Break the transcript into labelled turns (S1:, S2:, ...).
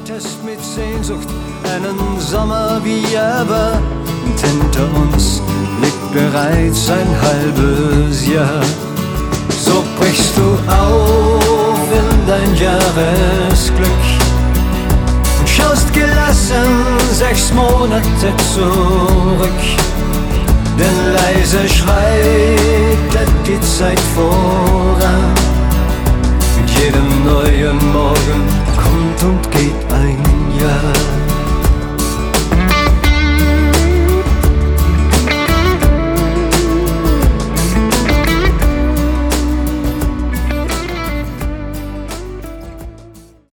S1: wartest mit Sehnsucht einen Sommer wie ever, und hinter uns liegt bereits ein halbes Jahr. So brichst du auf in dein Jahresglück und schaust gelassen 6 Monate zurück. Denn leise schreitet die Zeit voran. Mit jedem neuen Morgen kommt und geht ein Jahr.